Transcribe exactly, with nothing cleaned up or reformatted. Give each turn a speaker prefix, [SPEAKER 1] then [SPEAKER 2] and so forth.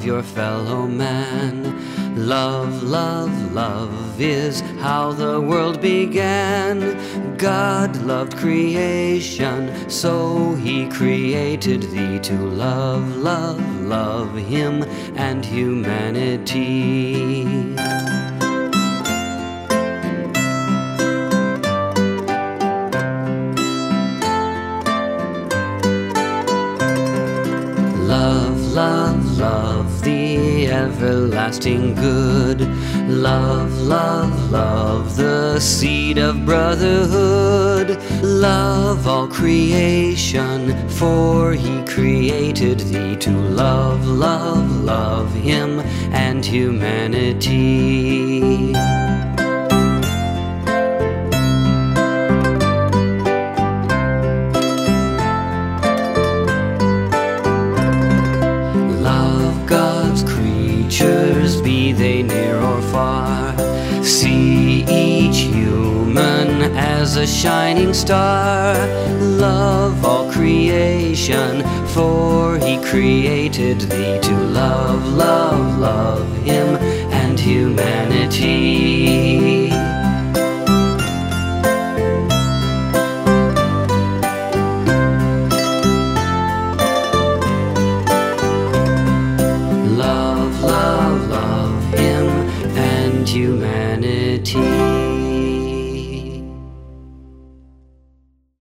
[SPEAKER 1] your fellow man. Love, love, love is how the world began. God loved creation, so He created thee to love, love, love Him and humanity. Love, love, love the everlasting good. Love, love, love the seed of brotherhood. Love all creation, for He created thee to love, love, love Him and humanity. God's creatures, be they near or far. See each human as a shining star. Love all creation, for He created thee to love, love, love Him and humanity.